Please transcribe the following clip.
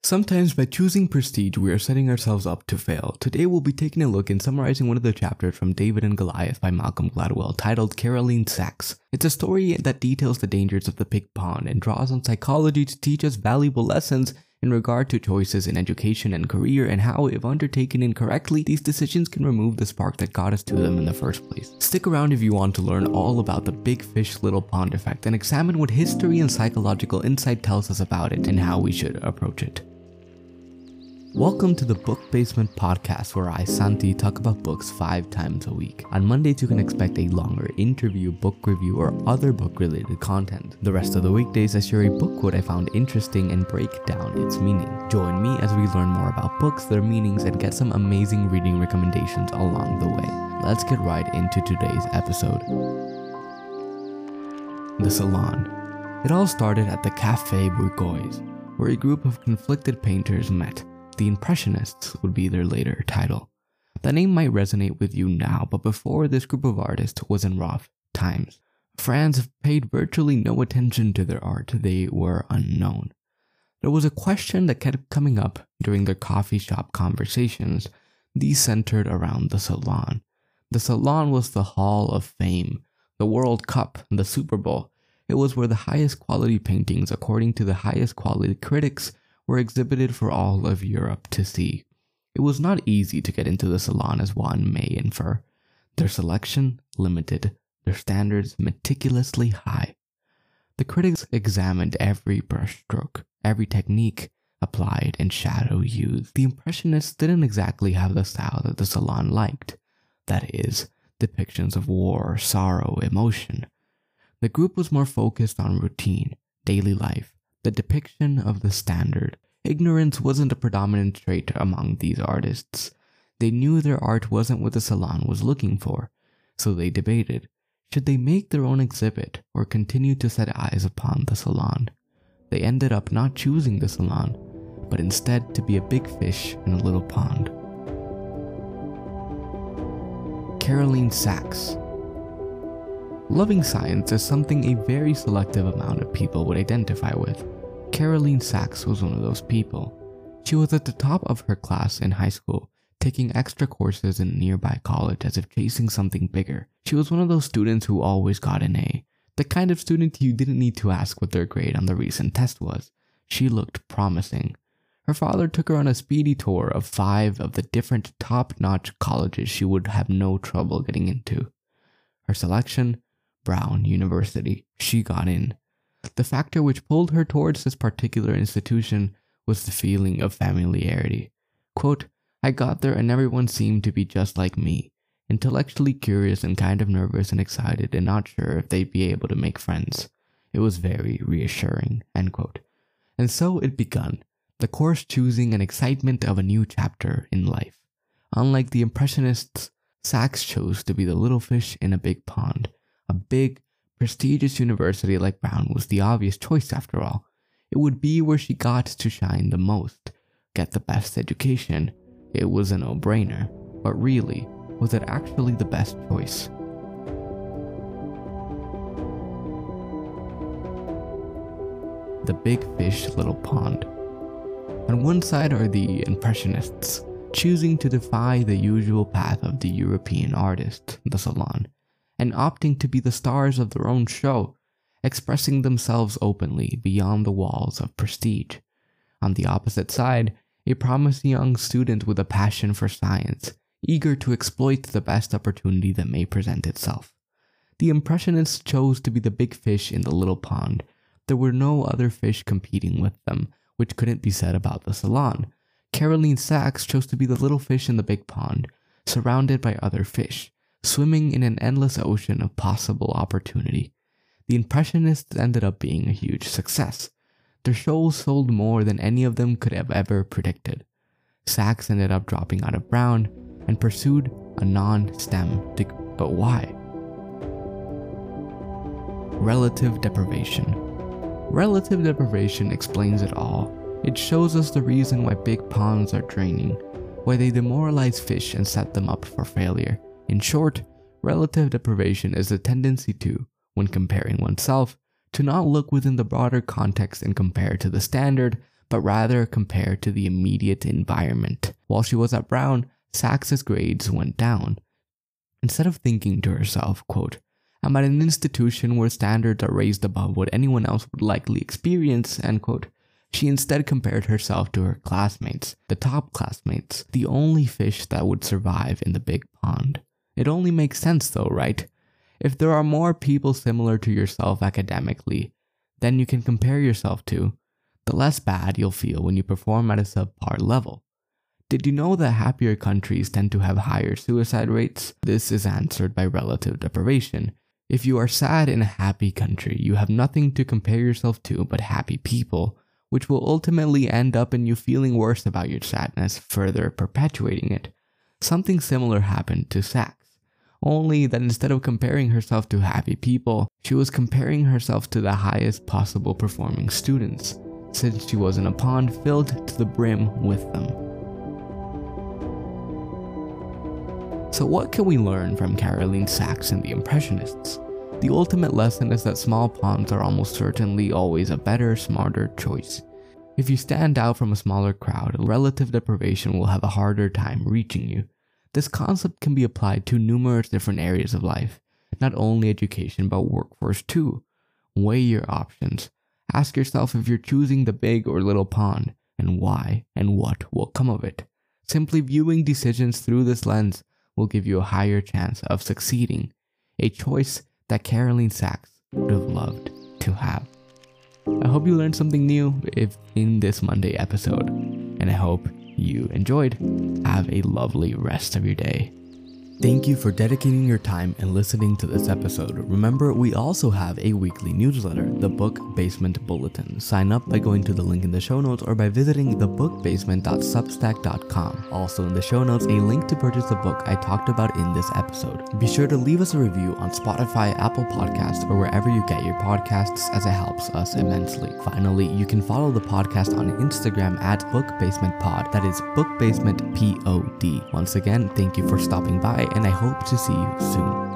Sometimes by choosing prestige, we are setting ourselves up to fail. Today we'll be taking a look and summarizing one of the chapters from David and Goliath by Malcolm Gladwell titled Caroline Sachs. It's a story that details the dangers of the pig pond and draws on psychology to teach us valuable lessons in regard to choices in education and career, and how, if undertaken incorrectly, these decisions can remove the spark that got us to them in the first place. Stick around if you want to learn all about the big fish little pond effect and examine what history and psychological insight tells us about it and how we should approach it. Welcome to the Book Basement podcast, where I, Santi, talk about books 5 times a week. On Mondays, you can expect a longer interview, book review, or other book-related content. The rest of the weekdays, I share a book quote I found interesting and break down its meaning. Join me as we learn more about books, their meanings, and get some amazing reading recommendations along the way. Let's get right into today's episode. The Salon. It all started at the Café Bourgeois, where a group of conflicted painters met. The Impressionists would be their later title. The name might resonate with you now, but before, this group of artists was in rough times. France paid virtually no attention to their art. They were unknown. There was a question that kept coming up during their coffee shop conversations. These centered around the Salon. The Salon was the Hall of Fame, the World Cup, the Super Bowl. It was where the highest quality paintings, according to the highest quality critics, were exhibited for all of Europe to see. It was not easy to get into the Salon, as one may infer. Their selection limited, their standards meticulously high. The critics examined every brushstroke, every technique applied and shadow used. The Impressionists didn't exactly have the style that the Salon liked. That is, depictions of war, sorrow, emotion. The group was more focused on routine, daily life, the depiction of the standard. Ignorance wasn't a predominant trait among these artists. They knew their art wasn't what the Salon was looking for, so they debated, should they make their own exhibit or continue to set eyes upon the Salon? They ended up not choosing the Salon, but instead to be a big fish in a little pond. Caroline Sachs. Loving science is something a very selective amount of people would identify with. Caroline Sachs was one of those people. She was at the top of her class in high school, taking extra courses in a nearby college as if chasing something bigger. She was one of those students who always got an A, the kind of student you didn't need to ask what their grade on the recent test was. She looked promising. Her father took her on a speedy tour of 5 of the different top-notch colleges she would have no trouble getting into. Her selection? Brown University. She got in. The factor which pulled her towards this particular institution was the feeling of familiarity. Quote, I got there and everyone seemed to be just like me, intellectually curious and kind of nervous and excited and not sure if they'd be able to make friends. It was very reassuring, end quote. And so it begun, the course choosing and excitement of a new chapter in life. Unlike the Impressionists, Sachs chose to be the little fish in a big pond. A big, prestigious university like Brown was the obvious choice after all. It would be where she got to shine the most, get the best education. It was a no-brainer. But really, was it actually the best choice? The big fish little pond. On one side are the Impressionists, choosing to defy the usual path of the European artist, the Salon, and opting to be the stars of their own show, expressing themselves openly beyond the walls of prestige. On the opposite side, a promising young student with a passion for science, eager to exploit the best opportunity that may present itself. The Impressionists chose to be the big fish in the little pond. There were no other fish competing with them, which couldn't be said about the Salon. Caroline Sachs chose to be the little fish in the big pond, surrounded by other fish, swimming in an endless ocean of possible opportunity. The Impressionists ended up being a huge success. Their shows sold more than any of them could have ever predicted. Sachs ended up dropping out of Brown and pursued a non-STEM degree. But why? Relative deprivation. Relative deprivation explains it all. It shows us the reason why big ponds are draining, why they demoralize fish and set them up for failure. In short, relative deprivation is a tendency to, when comparing oneself, to not look within the broader context and compare to the standard, but rather compared to the immediate environment. While she was at Brown, Sachs's grades went down. Instead of thinking to herself, quote, "I'm at an institution where standards are raised above what anyone else would likely experience," end quote, she instead compared herself to her classmates, the top classmates, the only fish that would survive in the big pond. It only makes sense though, right? If there are more people similar to yourself academically than you can compare yourself to, the less bad you'll feel when you perform at a subpar level. Did you know that happier countries tend to have higher suicide rates? This is answered by relative deprivation. If you are sad in a happy country, you have nothing to compare yourself to but happy people, which will ultimately end up in you feeling worse about your sadness, further perpetuating it. Something similar happened to Sachs, only that instead of comparing herself to happy people, she was comparing herself to the highest possible performing students, since she was in a pond filled to the brim with them. So what can we learn from Caroline Sachs and the Impressionists? The ultimate lesson is that small ponds are almost certainly always a better, smarter choice. If you stand out from a smaller crowd, relative deprivation will have a harder time reaching you. This concept can be applied to numerous different areas of life, not only education but workforce too. Weigh your options. Ask yourself if you're choosing the big or little pond, and why, and what will come of it. Simply viewing decisions through this lens will give you a higher chance of succeeding, a choice that Caroline Sachs would have loved to have. I hope you learned something new in this Monday episode, and I hope you enjoyed. Have a lovely rest of your day. Thank you for dedicating your time and listening to this episode. Remember, we also have a weekly newsletter, the Book Basement Bulletin. Sign up by going to the link in the show notes or by visiting thebookbasement.substack.com. Also in the show notes, a link to purchase the book I talked about in this episode. Be sure to leave us a review on Spotify, Apple Podcasts, or wherever you get your podcasts, as it helps us immensely. Finally, you can follow the podcast on Instagram at BookBasementPod. That is BookBasementPod. Once again, thank you for stopping by, and I hope to see you soon.